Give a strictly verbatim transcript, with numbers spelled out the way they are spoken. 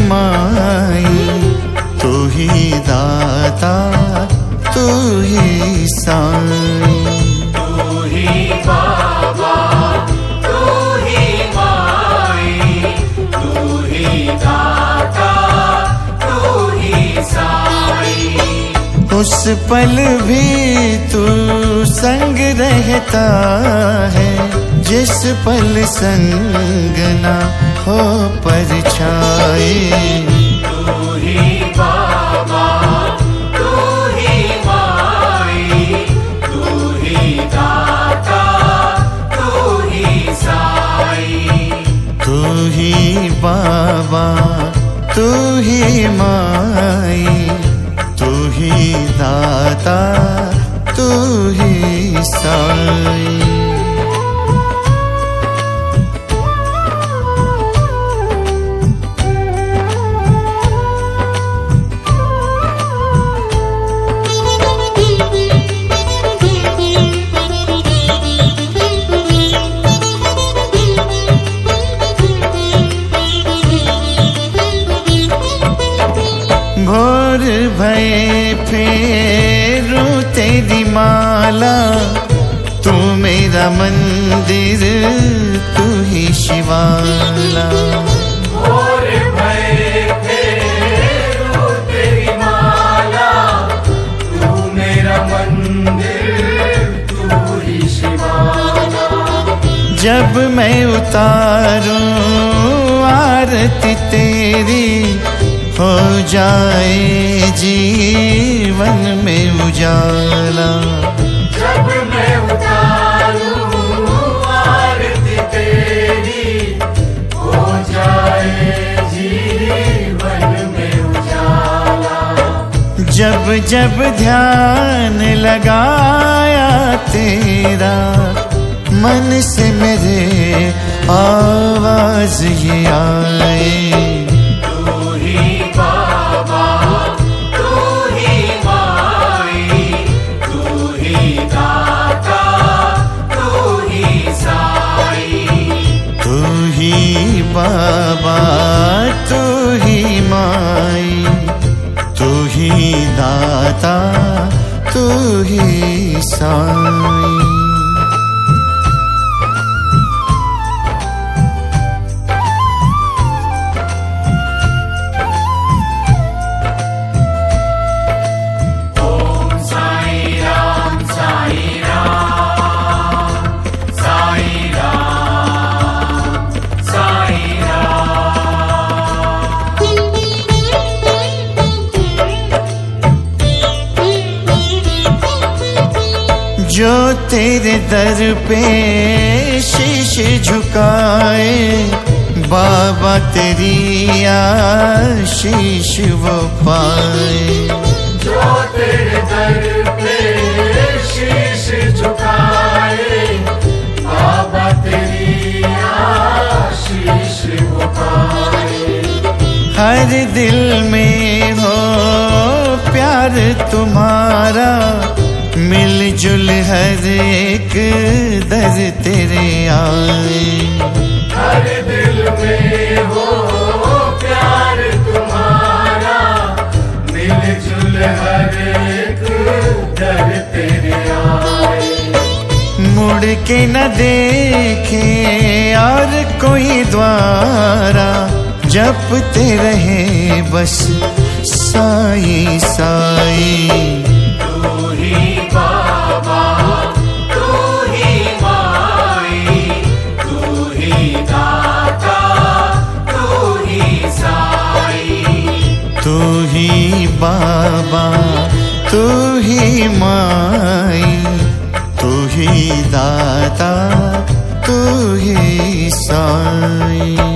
माई, तू ही दाता, तू ही साईं। तू ही बाबा, तू ही माई, तू ही दाता, तू ही साईं। उस पल भी तू संग रहता है, जिस पल संग ना हो परछाई। तू ही बाबा, तू ही माई, तू ही दाता, तू ही साईं। तू ही बाबा, तू ही माई, तू ही दाता, तू ही साईं। भोर भये फेरूं तेरी माला, तू मेरा मंदिर, तू ही शिवाला। भोर भये फेरूं तेरी माला, तू मेरा मंदिर, तू ही शिवाला। जब मैं उतारूं आरती तेरी, हो जाए जीवन में उजाला। जब मैं उतारूं आरती तेरी, हो जाए जीवन में उजाला। जब जब ध्यान लगाया तेरा, मन से मेरे आवाज ये आए। बाबा तू ही माई, तू ही दाता, तू ही साईं। जो तेरे दर पे शीश झुकाए, बाबा तेरी आशीष वो पाए। जो तेरे दर पे शीश झुकाए, बाबा तेरी आशीष वो पाए। हर दिल में हो प्यार तुम्हारा, मिलजुल हर एक दर तेरे आए। हर दिल में हो प्यार तुम्हारा, मिलजुल हर एक दर तेरे आए। मुड़ के न देखे और कोई द्वारा, जपते रहे बस साई साई। तू ही बाबा, तू ही माई, तू ही दाता, तू ही साईं। तू ही बाबा, तू ही माई, तू ही दाता, तू ही साईं।